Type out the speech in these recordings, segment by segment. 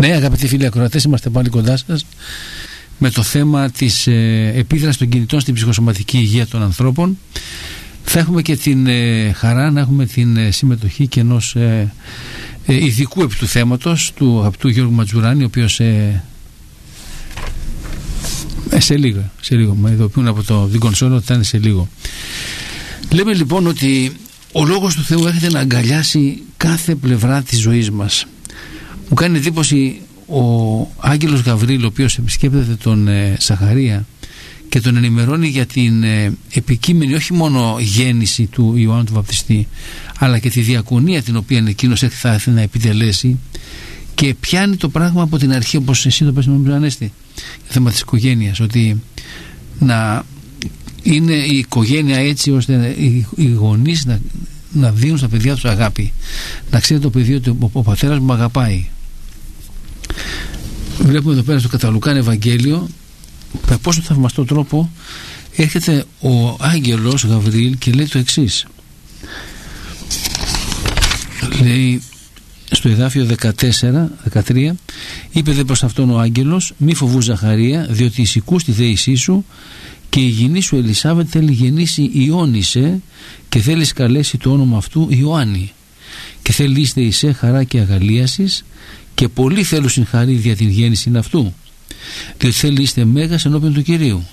Ναι, αγαπητοί φίλοι ακροατές, είμαστε πάλι κοντά σας με το θέμα της επίδρασης των κινητών στην ψυχοσωματική υγεία των ανθρώπων. Θα έχουμε και την χαρά να έχουμε την συμμετοχή και ενός ειδικού επί του θέματος, του αγαπητού Γιώργου Ματζουράνη, ο οποίος σε λίγο με ειδοποιούν από το Δικονσόλο ότι θα είναι σε λίγο. Λέμε λοιπόν ότι ο Λόγος του Θεού έρχεται να αγκαλιάσει κάθε πλευρά της ζωής μας. Μου κάνει εντύπωση ο Άγγελος Γαβρίλ, ο οποίος επισκέπτεται τον Ζαχαρία και τον ενημερώνει για την επικείμενη όχι μόνο γέννηση του Ιωάννου του Βαπτιστή, αλλά και τη διακονία την οποία εκείνος θα έρθει να επιτελέσει, και πιάνει το πράγμα από την αρχή, όπως εσύ το πες, νομίζω, Ανέστη, το θέμα της οικογένειας, ότι να είναι η οικογένεια έτσι ώστε οι γονείς να δίνουν στα παιδιά τους αγάπη, να ξέρει το παιδί ότι ο πατέρας μου αγαπάει. Βλέπουμε εδώ πέρα στο Καταλουκάν Ευαγγέλιο με πόσο θαυμαστό τρόπο έρχεται ο Άγγελος Γαβριήλ και λέει το εξής. Λέει στο εδάφιο 14-13, είπε δε προς αυτόν ο Άγγελος, μη φοβού Ζαχαρία, διότι εισηκούς τη δέησή σου και η γυνή σου Ελισάβετ θέλει γεννήσει Ιώνησε και θέλει καλέσει το όνομα αυτού Ιωάννη, και θέλει είστε εισέ χαρά και αγαλίασης, και πολλοί θέλουν συγχαρεί δια την γέννηση αυτού, διότι θέλει είστε μέγας ενώπιον του Κυρίου.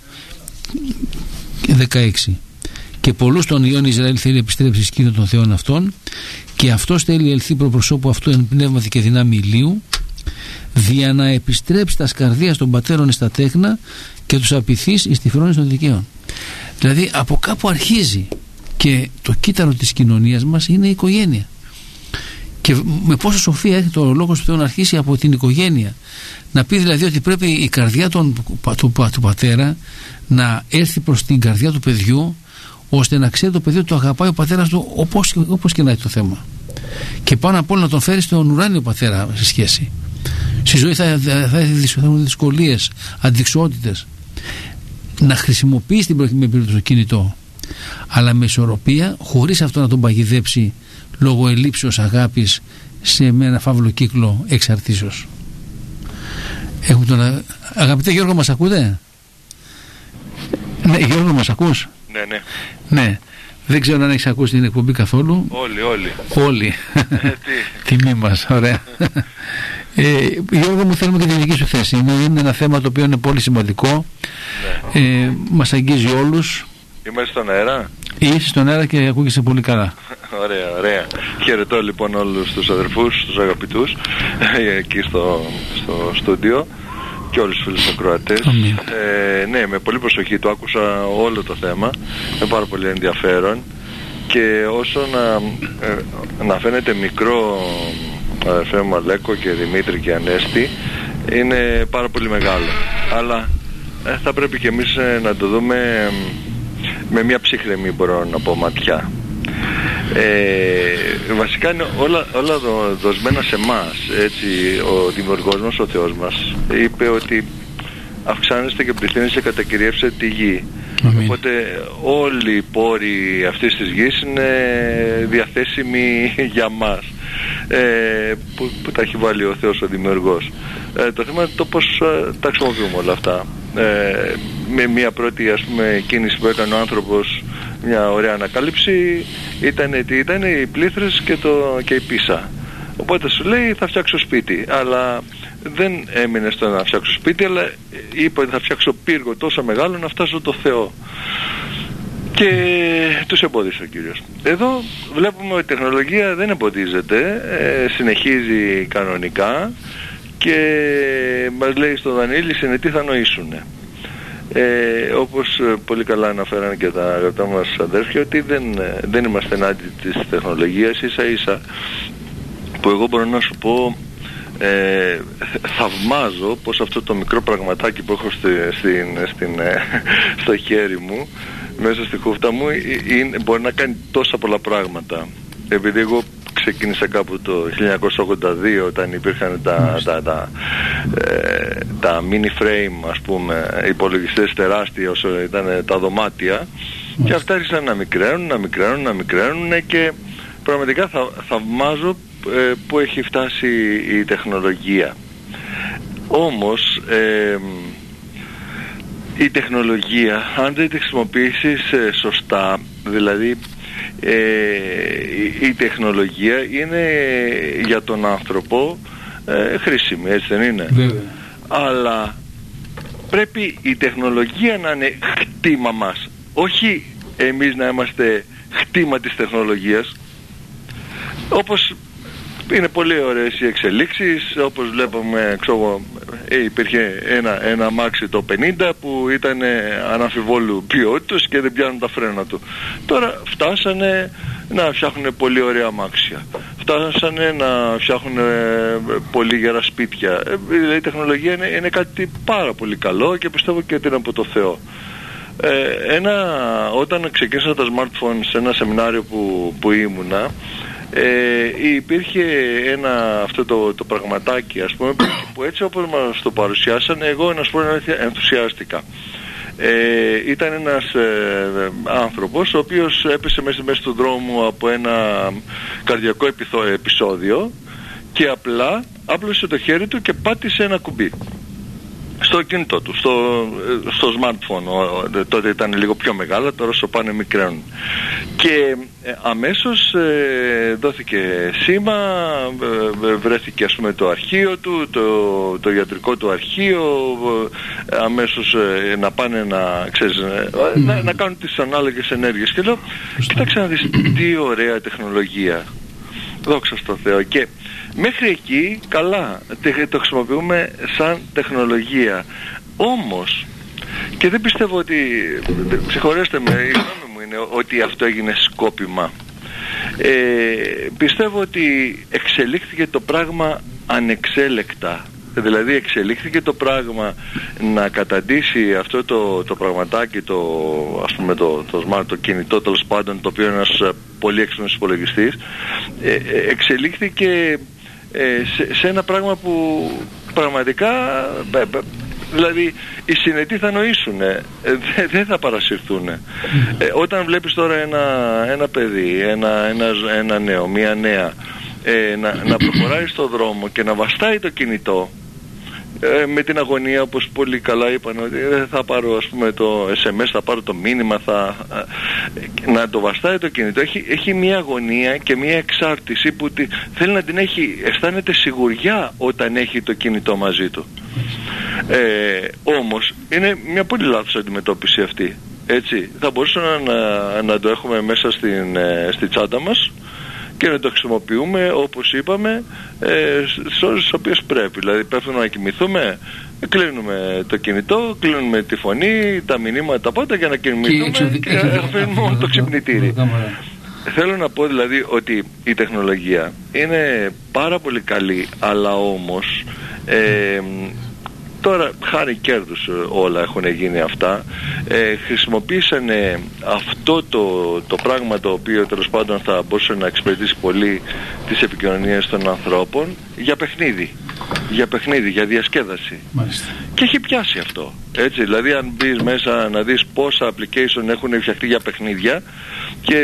16. Και πολλούς των ιών Ισραήλ θέλει επιστρέψει σκήνο των θεών αυτών, και αυτός θέλει ελθεί προπροσώπου αυτού εν πνεύματι και δυνάμει ηλίου, δια να επιστρέψει τα σκαρδία των πατέρων στα τέχνα και τους απειθείς εις τη φρόνηση των δικαίων. Δηλαδή από κάπου αρχίζει, και το κύτταρο της κοινωνίας μας είναι η οικογένεια. Και με πόσο σοφία έχει το Λόγος του Θεού να αρχίσει από την οικογένεια. Να πει δηλαδή ότι πρέπει η καρδιά του πατέρα να έρθει προς την καρδιά του παιδιού, ώστε να ξέρει το παιδί ότι το αγαπάει ο πατέρας του, όπως και να έχει το θέμα. Και πάνω απ' όλα να τον φέρει στον ουράνιο πατέρα σε σχέση. Στη ζωή θα έχουν δυσκολίες, αντιξότητες. Να χρησιμοποιήσει την προκειμένη περίπτωση το κινητό, αλλά με ισορροπία, χωρίς αυτό να τον παγιδέψει λόγω ελλείψεως αγάπης σε ένα φαύλο κύκλο εξαρτήσεως. Έχουμε τον... Αγαπητέ Γιώργο, μας ακούτε? Ναι, Γιώργο, μας ακούς? Ναι. Δεν ξέρω αν έχεις ακούσει την εκπομπή καθόλου. Όλοι. Τιμή μας, ωραία. Γιώργο μου, θέλουμε και τη δική σου θέση. Είναι ένα θέμα το οποίο είναι πολύ σημαντικό. Μας αγγίζει όλους. Είμαστε στον αέρα? Είσαι στον αέρα και ακούγεσαι πολύ καλά. Ωραία. Χαιρετώ λοιπόν όλους τους αδερφούς, τους αγαπητούς εκεί στο στούντιο και όλους τους φίλους ακροατές. Ναι, με πολύ προσοχή το άκουσα όλο το θέμα, με πάρα πολύ ενδιαφέρον, και όσο να φαίνεται μικρό, αδερφέ μου Αλέκο και Δημήτρη και Ανέστη, είναι πάρα πολύ μεγάλο, αλλά θα πρέπει και εμείς να το δούμε με μια ψύχρεμη, μπορώ να πω, ματιά. Βασικά είναι όλα δοσμένα σε εμάς, έτσι. Ο δημιουργός μας, ο Θεός μας, είπε ότι αυξάνεστε και πληθύνεστε και κατακυριεύσετε τη γη. Οπότε όλοι οι πόροι αυτής της γης είναι διαθέσιμοι για μας, που τα έχει βάλει ο Θεός ο δημιουργός. Το θέμα είναι το πώς τα χρησιμοποιούμε όλα αυτά. Με μια πρώτη, ας πούμε, κίνηση που έκανε ο άνθρωπος, μια ωραία ανακάλυψη, ήταν οι πλήθρες και η πίσα. Οπότε σου λέει θα φτιάξω σπίτι, αλλά δεν έμεινε στο να φτιάξω σπίτι, αλλά είπε ότι θα φτιάξω πύργο τόσο μεγάλο να φτάσω στο Θεό, και τους εμπόδισε ο Κύριος. Εδώ βλέπουμε ότι η τεχνολογία δεν εμποδίζεται, συνεχίζει κανονικά, και μας λέει στο Δανίλη, συνετοί θα νοήσουνε. Όπως πολύ καλά αναφέραν και τα αγαπητά μας αδέρφια, ότι δεν είμαστε ενάντια της τεχνολογίας, ίσα ίσα που εγώ μπορώ να σου πω, θαυμάζω πως αυτό το μικρό πραγματάκι που έχω στο χέρι μου, μέσα στη χούφτα μου, μπορεί να κάνει τόσα πολλά πράγματα. Επειδή εγώ ξεκίνησα κάπου το 1982, όταν υπήρχαν τα mini frame, ας πούμε, υπολογιστές τεράστια όσο ήταν τα δωμάτια, και αυτά άρχισαν να μικραίνουν, και πραγματικά θαυμάζω που έχει φτάσει η τεχνολογία. Όμως η τεχνολογία, αν δεν τη χρησιμοποιήσεις σωστά, δηλαδή η τεχνολογία είναι για τον άνθρωπο χρήσιμη, έτσι δεν είναι? Βέβαια. Αλλά πρέπει η τεχνολογία να είναι χτήμα μας, όχι εμείς να είμαστε χτήμα της τεχνολογίας. Όπως είναι πολύ ωραίες οι εξελίξεις, όπως βλέπουμε, υπήρχε ένα αμάξι το 50 που ήταν αναμφιβόλου ποιότητας και δεν πιάνουν τα φρένα του. Τώρα φτάσανε να φτιάχνουν πολύ ωραία αμάξια, φτάσανε να φτιάχνουν πολύ γερά σπίτια. Η τεχνολογία είναι κάτι πάρα πολύ καλό και πιστεύω και ότι είναι από το Θεό. Όταν ξεκίνησα τα smartphones σε ένα σεμινάριο που ήμουνα, υπήρχε αυτό το πραγματάκι, ας πούμε, που έτσι όπως μας το παρουσιάσανε, εγώ να σου πω ενθουσιάστηκα. Ήταν ένας άνθρωπος ο οποίος έπεσε μέσα του δρόμου από ένα καρδιακό επεισόδιο και απλά άπλωσε το χέρι του και πάτησε ένα κουμπί στο κινητό του, στο smartphone. Τότε ήταν λίγο πιο μεγάλα, τώρα στο πάνε μικραίνουν. Και αμέσως δόθηκε σήμα, βρέθηκε, ας πούμε, το αρχείο του, το ιατρικό του αρχείο, αμέσως να πάνε να κάνουν τις ανάλογες ενέργειες. Και λέω, κοίταξε να δεις τι ωραία τεχνολογία. Δόξα στο Θεό. Και μέχρι εκεί καλά, το χρησιμοποιούμε σαν τεχνολογία. Όμως, και δεν πιστεύω ότι, συγχωρέστε με, η γνώμη μου είναι ότι αυτό έγινε σκόπιμα. Πιστεύω ότι εξελίχθηκε το πράγμα ανεξέλεκτα. Δηλαδή εξελίχθηκε το πράγμα να καταντήσει αυτό το πραγματάκι, ας πούμε το smart, το κινητό, τέλος πάντων, το οποίο είναι ένας πολύ έξυπνος υπολογιστής, εξελίχθηκε σε ένα πράγμα που πραγματικά, δηλαδή οι συνετοί θα νοήσουν, δεν θα παρασυρθούν. Όταν βλέπεις τώρα ένα παιδί, ένα νέο, μία νέα, να προχωράει στο δρόμο και να βαστάει το κινητό, με την αγωνία, όπως πολύ καλά είπαν, ότι θα πάρω, ας πούμε, το SMS, θα πάρω το μήνυμα, να το βαστάει το κινητό. Έχει μια αγωνία και μια εξάρτηση που θέλει να την έχει, αισθάνεται σιγουριά όταν έχει το κινητό μαζί του. Όμως είναι μια πολύ λάθος αντιμετώπιση αυτή, έτσι. Θα μπορούσαμε να το έχουμε μέσα στη τσάντα μας και να το χρησιμοποιούμε, όπως είπαμε, στις ώρες στις οποίες πρέπει. Δηλαδή πέφτουμε να κοιμηθούμε, κλείνουμε το κινητό, κλείνουμε τη φωνή, τα μηνύματα, πότε, για να κοιμηθούμε και αφήνουμε το ξυπνητήρι. Θέλω να πω δηλαδή ότι η τεχνολογία είναι πάρα πολύ καλή, αλλά όμως τώρα χάρη κέρδους όλα έχουν γίνει αυτά. Χρησιμοποίησανε αυτό το πράγμα, το οποίο τέλος πάντων θα μπορούσε να εξυπηρετήσει πολύ τις επικοινωνίες των ανθρώπων, για παιχνίδι, για διασκέδαση. Μάλιστα. Και έχει πιάσει αυτό, έτσι. Δηλαδή αν μπεις μέσα να δεις πόσα application έχουν φτιαχτεί για παιχνίδια, και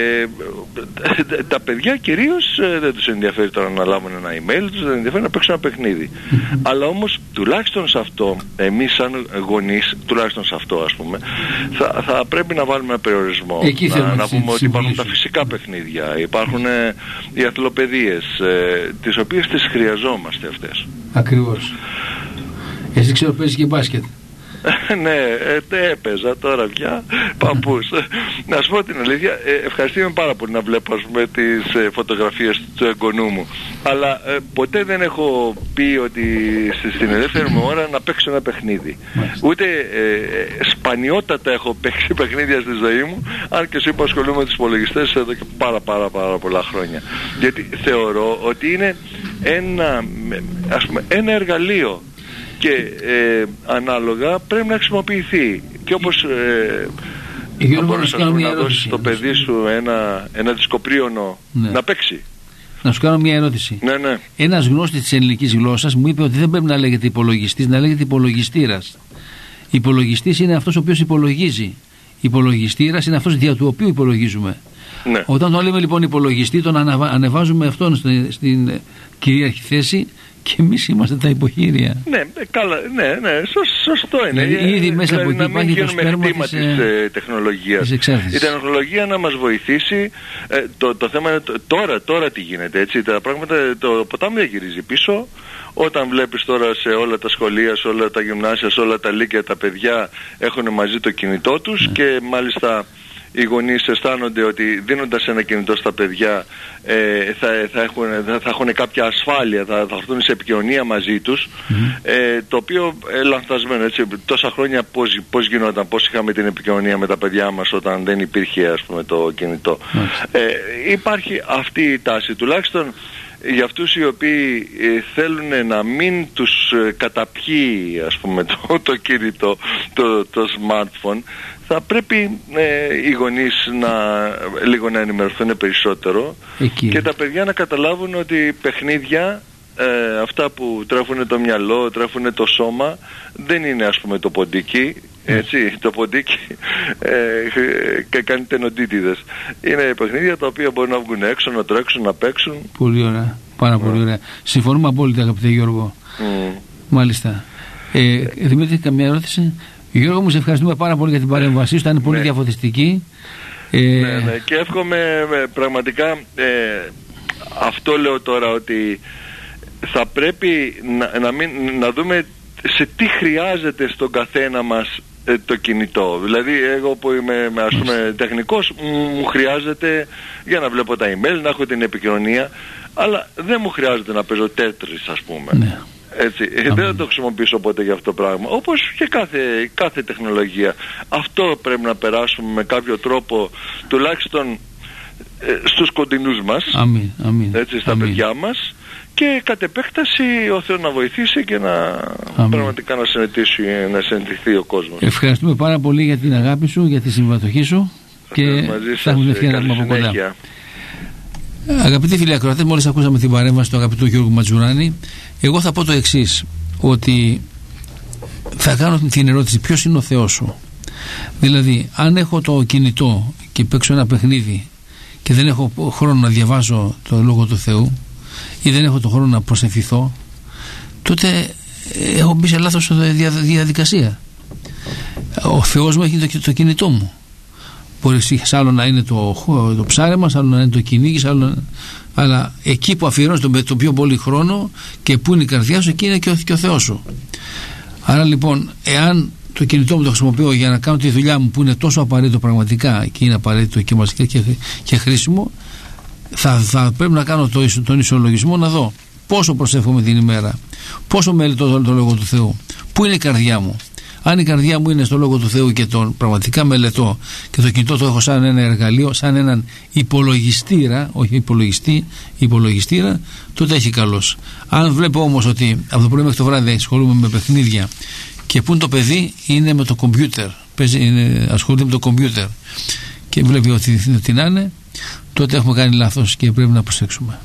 τα παιδιά κυρίως δεν τους ενδιαφέρει τώρα να λάβουν ένα email, τους δεν ενδιαφέρει να παίξουν ένα παιχνίδι. Αλλά όμως τουλάχιστον σε αυτό, εμείς σαν γονείς, τουλάχιστον σε αυτό, ας πούμε, θα πρέπει να βάλουμε ένα περιορισμό. Να πούμε ότι υπάρχουν τα φυσικά παιχνίδια, υπάρχουν οι αθλοπαιδείες, τις οποίες τις χρειαζόμαστε αυτές. Ακριβώς. Εσύ ξέρω παίζεις και μπάσκετ. Ναι, έπαιζα τώρα πια παππούς. Να σου πω την αλήθεια, ευχαριστούμε πάρα πολύ να βλέπω, ας πούμε, τις φωτογραφίες του εγγονού μου. Αλλά ποτέ δεν έχω πει ότι στην ελεύθερη μου ώρα να παίξω ένα παιχνίδι. Ούτε σπανιότατα έχω παίξει παιχνίδια στη ζωή μου, αν και σου είπα, ασχολούμαι με τους υπολογιστές εδώ και πάρα πολλά χρόνια. Γιατί θεωρώ ότι είναι ένα εργαλείο και ανάλογα πρέπει να χρησιμοποιηθεί. Και όπως μπορείς να δώσεις στο παιδί σου ένα δισκοπρίωνο, ναι, να παίξει. Να σου κάνω μια ερώτηση. Ναι. Ένας γνώστης της ελληνικής γλώσσας μου είπε ότι δεν πρέπει να λέγεται υπολογιστής, να λέγεται υπολογιστήρας. Υπολογιστής είναι αυτός ο οποίος υπολογίζει. Υπολογιστήρας είναι αυτός δια του οποίου υπολογίζουμε. Ναι. Όταν το λέμε λοιπόν υπολογιστή, τον ανεβάζουμε αυτόν στην κυρίαρχη θέση Και εμείς είμαστε τα υποχείρια. Ναι, καλά, ναι, σωστό είναι. Δηλαδή, ήδη μέσα από εκεί υπάρχει το σπέρμα της τεχνολογίας. Η τεχνολογία να μας βοηθήσει. Το θέμα είναι τώρα τι γίνεται, έτσι. Τα πράγματα, το ποτάμι δεν γυρίζει πίσω. Όταν βλέπεις τώρα σε όλα τα σχολεία, σε όλα τα γυμνάσια, σε όλα τα λύκεια, τα παιδιά έχουν μαζί το κινητό τους και μάλιστα οι γονείς αισθάνονται ότι δίνοντας ένα κινητό στα παιδιά θα έχουν κάποια ασφάλεια, θα έρθουν σε επικοινωνία μαζί τους, το οποίο λανθασμένο, έτσι. Τόσα χρόνια πώς γινόταν, πώς είχαμε την επικοινωνία με τα παιδιά μας όταν δεν υπήρχε, ας πούμε, το κινητό. Υπάρχει αυτή η τάση, τουλάχιστον για αυτούς οι οποίοι θέλουν να μην τους καταπιεί, ας πούμε, το κινητό, το smartphone, θα πρέπει οι γονείς λίγο να ενημερωθούν περισσότερο και τα παιδιά να καταλάβουν ότι παιχνίδια, αυτά που τρέφουν το μυαλό, τρέφουν το σώμα, δεν είναι, ας πούμε, το ποντίκι, έτσι. Το ποντίκι κάνει τενοντίτιδες. Είναι παιχνίδια τα οποία μπορούν να βγουν έξω, να τρέξουν, να παίξουν. Πολύ ωραία, πάρα πολύ ωραία. Συμφωνούμε απόλυτα, αγαπητέ Γιώργο. Μάλιστα. Δημήτρη, καμία ερώτηση? Γιώργο μου, σε ευχαριστούμε πάρα πολύ για την παρέμβασή σου, ήταν πολύ διαφωτιστική. Ναι, και εύχομαι πραγματικά, αυτό λέω τώρα, ότι θα πρέπει να δούμε σε τι χρειάζεται στον καθένα μας το κινητό. Δηλαδή εγώ που είμαι, ας πούμε, τεχνικός, μου χρειάζεται για να βλέπω τα email, να έχω την επικοινωνία, αλλά δεν μου χρειάζεται να παίζω τέτρις, ας πούμε. Ναι. Έτσι, δεν θα το χρησιμοποιήσω ποτέ για αυτό το πράγμα. Όπως και κάθε τεχνολογία. Αυτό πρέπει να περάσουμε με κάποιο τρόπο, τουλάχιστον στους κοντινούς μας, έτσι, στα παιδιά μας, και κατ' επέκταση ο Θεός να βοηθήσει και πραγματικά να συναντηθεί ο κόσμος. Ευχαριστούμε πάρα πολύ για την αγάπη σου, για τη συμμετοχή σου και θα έχουμε ευκαιρία να πούμε από κοντά. Αγαπητοί φίλοι ακροατές, μόλις ακούσαμε την παρέμβαση του αγαπητού Γιώργου Ματζουράνη. Εγώ θα πω το εξής, ότι θα κάνω την ερώτηση: ποιος είναι ο Θεός σου? Δηλαδή, αν έχω το κινητό και παίξω ένα παιχνίδι και δεν έχω χρόνο να διαβάσω το Λόγο του Θεού ή δεν έχω το χρόνο να προσευχηθώ, τότε έχω μπει σε λάθος διαδικασία. Ο Θεός μου έχει το κινητό μου. Μπορεί σ' άλλο να είναι το ψάρεμα, σ' άλλο να είναι το κυνήγι, αλλά εκεί που αφιερώνεις το πιο πολύ χρόνο και που είναι η καρδιά σου, εκεί είναι και ο Θεός σου. Άρα λοιπόν, εάν το κινητό μου το χρησιμοποιώ για να κάνω τη δουλειά μου που είναι τόσο απαραίτητο πραγματικά και είναι απαραίτητο και χρήσιμο, θα πρέπει να κάνω τον ισολογισμό, να δω πόσο προσεύχομαι την ημέρα, πόσο μελετώ το Λόγο του Θεού, πού είναι η καρδιά μου. Αν η καρδιά μου είναι στο Λόγο του Θεού και τον πραγματικά μελετώ και το κινητό το έχω σαν ένα εργαλείο, σαν έναν υπολογιστήρα, όχι υπολογιστήρα, τότε έχει καλώς. Αν βλέπω όμως ότι από το πρωί μέχρι το βράδυ ασχολούμαι με παιχνίδια και που είναι το παιδί, είναι με το κομπιούτερ, ασχολείται με το κομπιούτερ και βλέπει ότι να είναι, τότε έχουμε κάνει λάθος και πρέπει να προσέξουμε.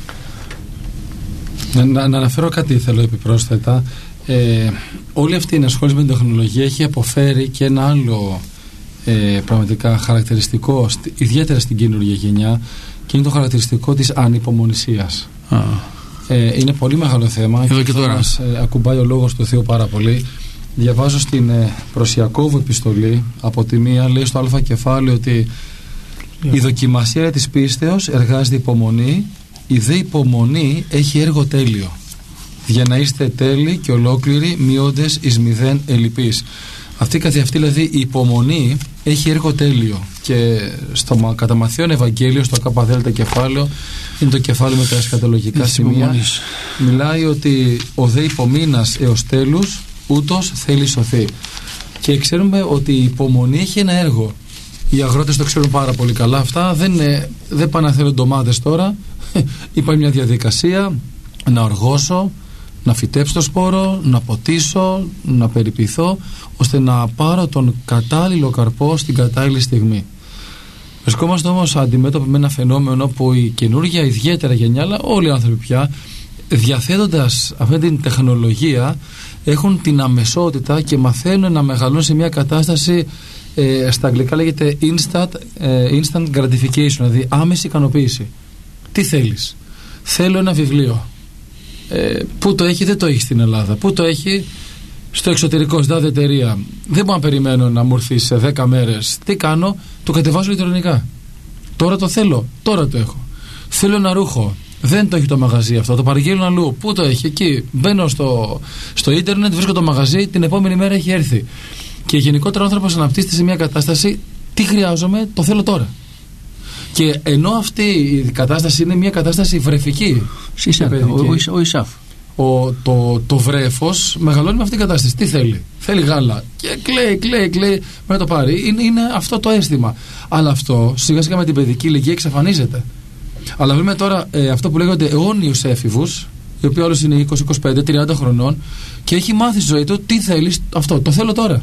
Να αναφέρω κάτι, θέλω επιπρόσθετα. Όλη αυτή η ενασχόληση με την τεχνολογία έχει αποφέρει και ένα άλλο πραγματικά χαρακτηριστικό, ιδιαίτερα στην καινούργια γενιά, και είναι το χαρακτηριστικό της ανυπομονησίας. Είναι πολύ μεγάλο θέμα. Εδώ και τώρα μας ακουμπάει ο Λόγος του Θεού πάρα πολύ. Διαβάζω στην προς Ιακώβου επιστολή, από τη μία λέει στο α κεφάλαιο ότι η δοκιμασία της πίστεως εργάζεται υπομονή, η δε υπομονή έχει έργο τέλειο, για να είστε τέλειοι και ολόκληροι, μειώντες εις μηδέν ελλειπείς. Αυτή καθ' αυτή δηλαδή η υπομονή έχει έργο τέλειο, και στο κατά Μαθαίον Ευαγγέλιο, στο ΚΔ κεφάλαιο, είναι το κεφάλαιο με τα εσκατολογικά σημεία, μιλάει ότι ο δε υπομείνας έως τέλους ούτως θέλει σωθεί. Και ξέρουμε ότι η υπομονή έχει ένα έργο. Οι αγρότες το ξέρουν πάρα πολύ καλά αυτά. Δεν πάνε να θέλουν ντομάτες τώρα. Υπάρχει μια διαδικασία να οργώσω, να φυτέψω το σπόρο, να ποτίσω, να περιποιηθώ, ώστε να πάρω τον κατάλληλο καρπό στην κατάλληλη στιγμή. Βρισκόμαστε όμως αντιμέτωποι με ένα φαινόμενο που η καινούργια ιδιαίτερα γενιά, αλλά όλοι οι άνθρωποι πια, διαθέτοντας αυτή την τεχνολογία, έχουν την αμεσότητα και μαθαίνουν να μεγαλώνουν σε μια κατάσταση, στα αγγλικά λέγεται instant gratification, δηλαδή άμεση ικανοποίηση. Τι θέλεις? Θέλω ένα βιβλίο. Πού το έχει? Δεν το έχει στην Ελλάδα. Πού το έχει? Στο εξωτερικό, στην τάδε εταιρεία. Δεν μπορώ να περιμένω να μου έρθει σε 10 μέρες. Τι κάνω? Το κατεβάζω ηλεκτρονικά. Τώρα το θέλω, τώρα το έχω. Θέλω ένα ρούχο. Δεν το έχει το μαγαζί αυτό, το παραγγέλνω αλλού. Πού το έχει? Εκεί. Μπαίνω στο ίντερνετ, βρίσκω το μαγαζί, την επόμενη μέρα έχει έρθει. Και γενικότερα ο άνθρωπος αναπτύσσεται σε μια κατάσταση, τι χρειάζομαι, το θέλω τώρα. Και ενώ αυτή η κατάσταση είναι μια κατάσταση βρεφική. Ο ΙΣΑΦ. Το βρέφος μεγαλώνει με αυτή την κατάσταση. Τι θέλει? Θέλει γάλα. Και κλαίει να το πάρει. Είναι αυτό το αίσθημα. Αλλά αυτό σιγά σιγά με την παιδική ηλικία εξαφανίζεται. Αλλά βλέπουμε τώρα αυτό που λέγονται αιώνιους έφηβους, οι οποίοι όλους είναι 20, 25, 30 χρονών, και έχει μάθει στη ζωή του τι θέλει, αυτό το θέλω τώρα.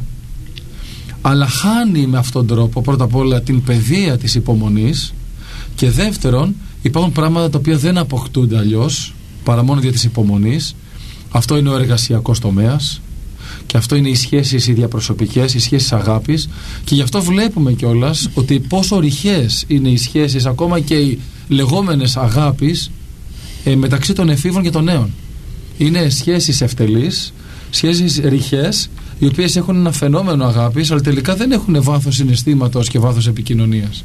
Αλλά χάνει με αυτόν τον τρόπο πρώτα απ' όλα την παιδεία της υπομονής, και δεύτερον υπάρχουν πράγματα τα οποία δεν αποκτούνται αλλιώς παρά μόνο δια της υπομονής. Αυτό είναι ο εργασιακός τομέας, και αυτό είναι οι σχέσεις οι διαπροσωπικές, οι σχέσεις αγάπης, και γι' αυτό βλέπουμε κιόλας ότι πόσο ρηχές είναι οι σχέσεις, ακόμα και οι λεγόμενες αγάπης, μεταξύ των εφήβων και των νέων. Είναι σχέσεις ευτελείς, σχέσεις ρηχές, οι οποίες έχουν ένα φαινόμενο αγάπης, αλλά τελικά δεν έχουν βάθος συναισθήματος και βάθος επικοινωνίας.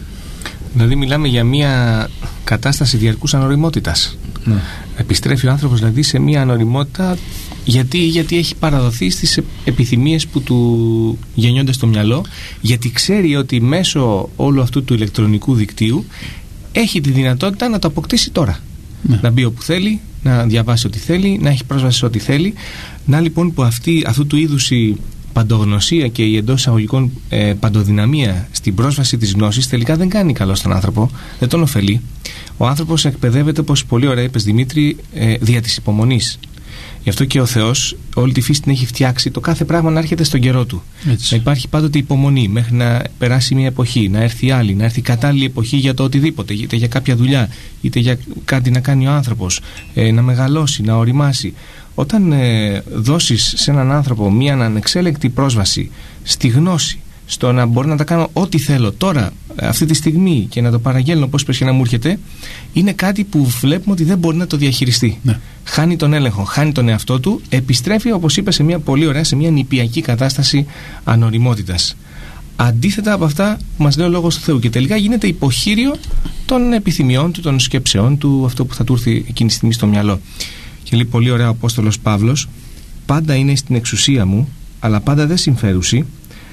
Δηλαδή μιλάμε για μια κατάσταση διαρκούς ανοριμότητας. Ναι. Επιστρέφει ο άνθρωπος δηλαδή σε μια ανοριμότητα, γιατί έχει παραδοθεί στις επιθυμίες που του γεννιόνται στο μυαλό, γιατί ξέρει ότι μέσω όλου αυτού του ηλεκτρονικού δικτύου έχει τη δυνατότητα να το αποκτήσει τώρα. Ναι. Να μπει όπου θέλει, να διαβάσει ό,τι θέλει, να έχει πρόσβαση σε ό,τι θέλει. Να λοιπόν που αυτού του είδους η παντογνωσία και η εντός εισαγωγικών παντοδυναμία στην πρόσβαση της γνώσης τελικά δεν κάνει καλό στον άνθρωπο, δεν τον ωφελεί. Ο άνθρωπος εκπαιδεύεται, όπως πολύ ωραία είπες Δημήτρη, δια της υπομονής. Γι' αυτό και ο Θεός όλη τη φύση την έχει φτιάξει, το κάθε πράγμα να έρχεται στον καιρό του. Έτσι. Να υπάρχει πάντοτε υπομονή μέχρι να περάσει μια εποχή, να έρθει άλλη, να έρθει κατάλληλη εποχή για το οτιδήποτε, είτε για κάποια δουλειά, είτε για κάτι να κάνει ο άνθρωπος, να μεγαλώσει, να οριμάσει. Όταν δώσεις σε έναν άνθρωπο μια ανεξέλεγκτη πρόσβαση στη γνώση, στο να μπορώ να τα κάνω ό,τι θέλω τώρα, αυτή τη στιγμή, και να το παραγγέλνω πώς πρέπει να μου έρχεται, είναι κάτι που βλέπουμε ότι δεν μπορεί να το διαχειριστεί. Ναι. Χάνει τον έλεγχο, χάνει τον εαυτό του, επιστρέφει, όπως είπε, σε μια πολύ ωραία, σε μια νηπιακή κατάσταση ανοριμότητας. Αντίθετα από αυτά που μας λέει ο Λόγος του Θεού, και τελικά γίνεται υποχείριο των επιθυμιών του, των σκέψεών του, αυτό που θα του έρθει εκείνη τη στιγμή στο μυαλό. Και λέει πολύ ωραία ο Απόστολος Παύλος: πάντα είναι στην εξουσία μου, αλλά πάντα δεν συμφέρουσι.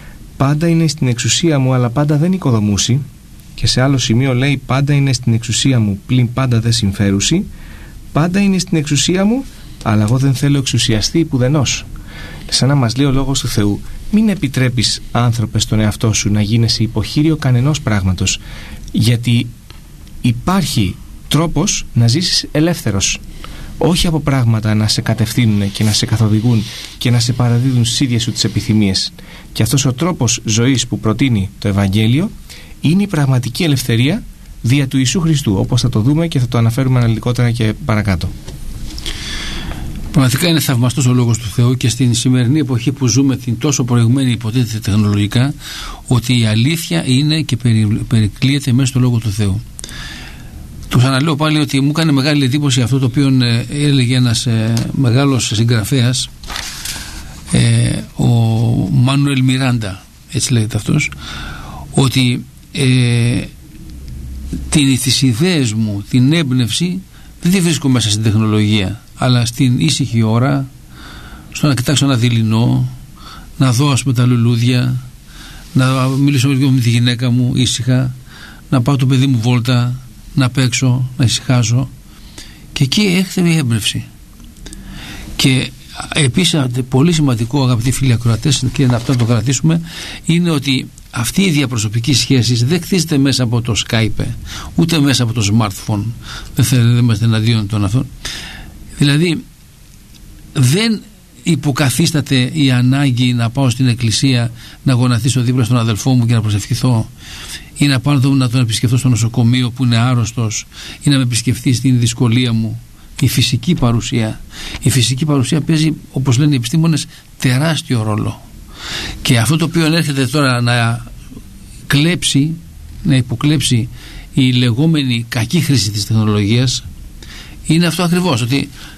Πάντα είναι στην εξουσία μου, αλλά πάντα δεν οικοδομούσι. Και σε άλλο σημείο λέει: πάντα είναι στην εξουσία μου, πλην πάντα δεν συμφέρουσι. Πάντα είναι στην εξουσία μου, αλλά εγώ δεν θέλω εξουσιαστή πουδενός. Σαν να μας λέει ο Λόγος του Θεού: μην επιτρέπεις, άνθρωπε, στον εαυτό σου να γίνεσαι υποχείριο κανενός πράγματος, γιατί υπάρχει τρόπος να ζήσεις ελεύθερος. Όχι από πράγματα να σε κατευθύνουν και να σε καθοδηγούν και να σε παραδίδουν στις ίδιες σου τις επιθυμίες. Και αυτός ο τρόπος ζωής που προτείνει το Ευαγγέλιο είναι η πραγματική ελευθερία δια του Ιησού Χριστού, όπως θα το δούμε και θα το αναφέρουμε αναλυτικότερα και παρακάτω. Πραγματικά είναι θαυμαστός ο Λόγος του Θεού, και στην σημερινή εποχή που ζούμε, την τόσο προηγμένη υποτίθεται τεχνολογικά, ότι η αλήθεια είναι και περικλείεται μέσα στο Λόγο του Θεού. Του αναλέω πάλι ότι μου έκανε μεγάλη εντύπωση αυτό το οποίο έλεγε ένας μεγάλος συγγραφέας, ο Μάνουελ Μιράντα, έτσι λέγεται αυτός, ότι τις ιδέες μου, την έμπνευση δεν τη βρίσκω μέσα στην τεχνολογία, αλλά στην ήσυχη ώρα, στο να κοιτάξω ένα δειλινό, να δω ας πούμε τα λουλούδια, να μιλήσω με τη γυναίκα μου ήσυχα, να πάω το παιδί μου βόλτα, να παίξω, να ησυχάζω, και εκεί έρχεται η έμπνευση. Και επίσης πολύ σημαντικό, αγαπητοί φίλοι ακροατές, και αυτό να το κρατήσουμε, είναι ότι αυτή η διαπροσωπική σχέση δεν χτίζεται μέσα από το Skype, ούτε μέσα από το smartphone. Δεν είμαστε εναντίον των αυτών. Δηλαδή δεν υποκαθίσταται η ανάγκη να πάω στην εκκλησία, να γονατίσω δίπλα στον αδελφό μου και να προσευχηθώ, ή να πάω να τον επισκεφθώ στο νοσοκομείο που είναι άρρωστος, ή να με επισκεφθεί στην δυσκολία μου. Η φυσική παρουσία. Η φυσική παρουσία παίζει, όπως λένε οι επιστήμονες, τεράστιο ρόλο. Και αυτό το οποίο έρχεται τώρα να κλέψει, να υποκλέψει η λεγόμενη κακή χρήση της τεχνολογίας, είναι αυτό ακριβώς, ότι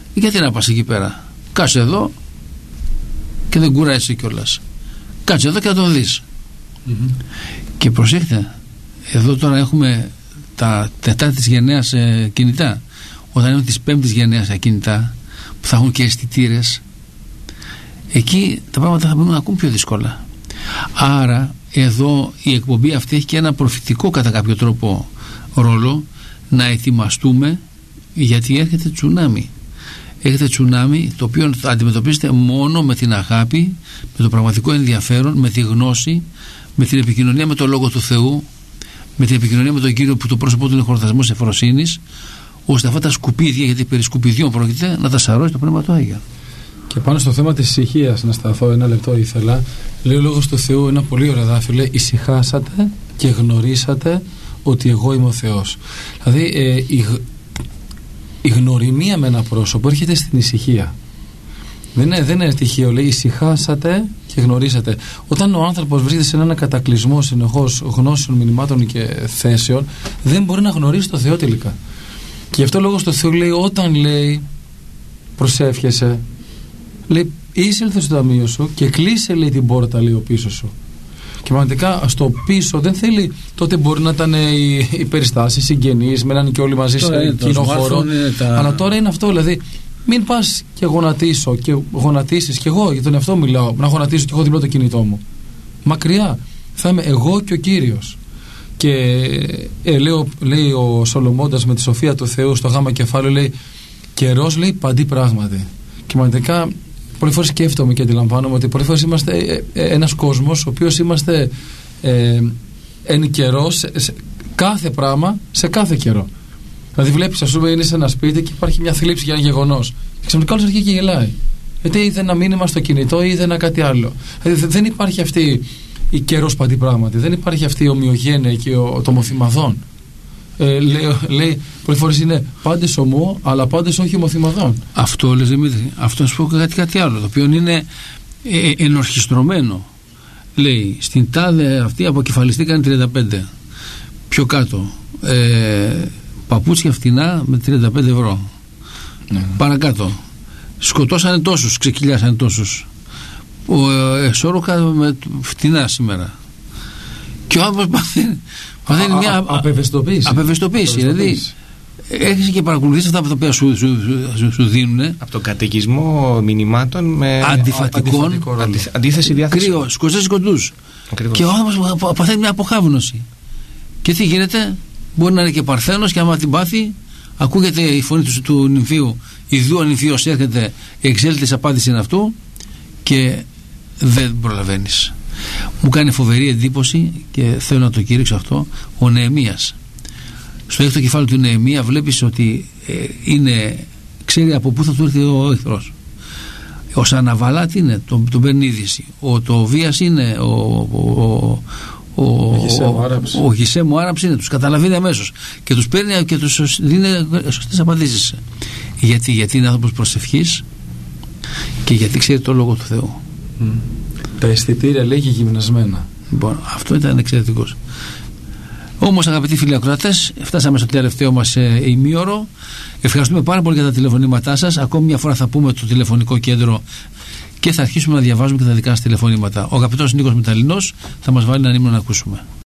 Γιατί να πας εκεί πέρα? Κάτσε εδώ και δεν κουράζεσαι κιόλας. Κάτσε εδώ και θα το δεις. Και προσέχτε, εδώ τώρα έχουμε τα 4ης γενναίας κινητά. Όταν έχουμε τις 5ης γενναίας κινητά που θα έχουν και αισθητήρες, εκεί τα πράγματα θα μπορούν να ακούν πιο δύσκολα. Άρα εδώ η εκπομπή αυτή έχει και ένα προφητικό κατά κάποιο τρόπο ρόλο, να ετοιμαστούμε, γιατί έρχεται τσουνάμι. Έχετε τσουνάμι το οποίο θα αντιμετωπίσετε μόνο με την αγάπη, με το πραγματικό ενδιαφέρον, με τη γνώση, με την επικοινωνία με το Λόγο του Θεού, με την επικοινωνία με τον Κύριο που το πρόσωπό του είναι χορτασμός εφροσύνης, ώστε αυτά τα σκουπίδια, γιατί περί σκουπιδιών πρόκειται, να τα σαρώσει το Πνεύμα του Άγιο. Και πάνω στο θέμα της ησυχίας, να σταθώ ένα λεπτό ήθελα. Λέει ο Λόγος του Θεού ένα πολύ ωραίο εδάφιο, λέει ησυχάσατε και γνωρίσατε ότι εγώ είμαι ο Θεός. Δηλαδή η γνωριμία με ένα πρόσωπο έρχεται στην ησυχία. Δεν είναι τυχαίο, λέει ησυχάσατε και γνωρίσατε. Όταν ο άνθρωπος βρίσκεται σε έναν κατακλυσμό συνεχώς γνώσεων, μηνυμάτων και θέσεων, δεν μπορεί να γνωρίσει το Θεό τελικά. Και γι' αυτό ο Λόγος του Θεού λέει, όταν λέει προσεύχεσαι, λέει εισέλθε στο ταμείο σου και κλείσε, λέει, την πόρτα, λέει, ο πίσω σου. Και πραγματικά στο πίσω δεν θέλει, τότε μπορεί να ήταν οι περιστάσεις, οι συγγενείς, μέναν και όλοι μαζί σε κοινό χώρο. Αλλά τώρα είναι αυτό, δηλαδή μην πας και γονατίσω και γονατίσεις, και εγώ για τον εαυτό μιλάω, να γονατίσω και εγώ διπλό το κινητό μου. Μακριά θα είμαι εγώ και ο Κύριος. Και λέει ο Σολομώντας με τη σοφία του Θεού στο γάμα κεφάλαιο, λέει καιρός, λέει, παντί πράγματι. Και πραγματικά πολλές φορές σκέφτομαι και αντιλαμβάνομαι ότι πολλές φορές είμαστε ένας κόσμος ο οποίος είμαστε εν καιρό σε κάθε πράγμα, σε κάθε καιρό. Δηλαδή βλέπεις, ας πούμε, είναι σε ένα σπίτι και υπάρχει μια θλίψη για ένα γεγονός. Ξαφνικά όλος αρχίζει και γελάει. Γιατί είδε ένα μήνυμα στο κινητό ή είδε ένα κάτι άλλο. Δηλαδή δεν υπάρχει αυτή η καιρός παντί πράγματι. Δεν υπάρχει αυτή η ομοιογένεια και το μοθυμαδόν. Λέει πολλές φορές είναι πάντες ομό, αλλά πάντες όχι ομοθυμαδόν. Αυτό λες, Δημήτρη. Αυτό να σου πω κάτι άλλο, το οποίο είναι ενορχιστρωμένο. Λέει στην τάδε αυτή αποκεφαλιστήκαν 35. Πιο κάτω παπούτσια φτηνά με 35 ευρώ. Παρακάτω σκοτώσανε τόσους, ξεκυλιάσανε τόσους. Εσόρουχα με φτηνά σήμερα. Και ο άνθρωπος παθαίνει μια απευαισθητοποίηση. Δηλαδή έχεις και παρακολουθείς αυτά τα οποία σου δίνουν από τον καταιγισμό μηνυμάτων με αντιφατικών, αντίθεση διάθεση, κρύο, σκοτώσεις κοντούς. Και ο άνθρωπος παθαίνει μια αποχάβνωση. Και τι γίνεται? Μπορεί να είναι και παρθένος, και άμα την πάθει, ακούγεται η φωνή του νυμφίου, ιδού ο νυμφίος έρχεται, εξέλθει της απάντησης αυτού και δεν προλαβαίνεις. Μου κάνει φοβερή εντύπωση και θέλω να το κηρύξω αυτό, ο Νεεμίας. Στο 6ο κεφάλαιο του Νεεμία βλέπεις ότι ξέρει από πού θα του έρθει ο εχθρός. Ο Σαναβαλάτ είναι, τον παίρνει είδηση. Ο Τοβίας είναι, ο Γισέμ ο Άραψ είναι, τους καταλαβαίνει αμέσως και τους παίρνει και τους δίνει σωστές απαντήσεις. Γιατί είναι άνθρωπος προσευχής και γιατί ξέρει το Λόγο του Θεού. Τα αισθητήρια λέγει γυμνασμένα. Λοιπόν, αυτό ήταν εξαιρετικός. Όμως, αγαπητοί φίλοι ακροατές, φτάσαμε στο τελευταίο μας ημίωρο. Ευχαριστούμε πάρα πολύ για τα τηλεφωνήματά σας. Ακόμη μια φορά θα πούμε το τηλεφωνικό κέντρο και θα αρχίσουμε να διαβάζουμε και τα δικά σας τηλεφωνήματα. Ο αγαπητός Νίκος Μηταλινός θα μας βάλει ένα ύμνο να ακούσουμε.